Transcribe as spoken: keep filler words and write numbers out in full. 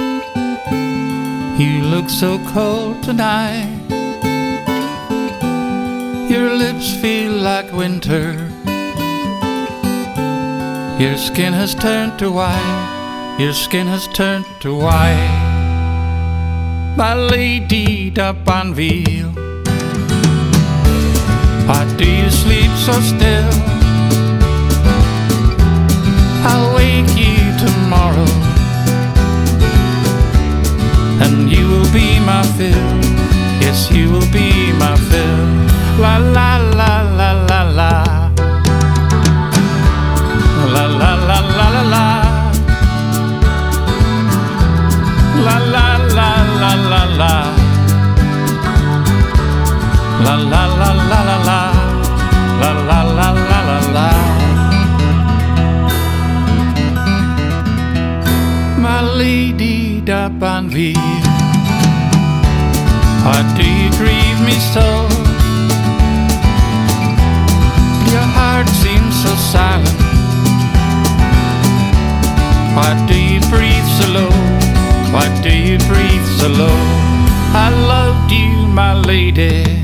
You look so cold tonight. Your lips feel like winter. Your skin has turned to white. Your skin has turned to white. My lady d'Abanville, why do you sleep so still? I'll wake you tomorrow, and you will be my fill. Yes, you will be my fill. La la la la la la. La la la la la la. La la la la la la. La la la la la la. La la la la la la. My lady d'Abanville, why do you grieve me so? Your heart seems so silent. Why do you breathe so low? Why do you breathe so low? I loved you, my lady.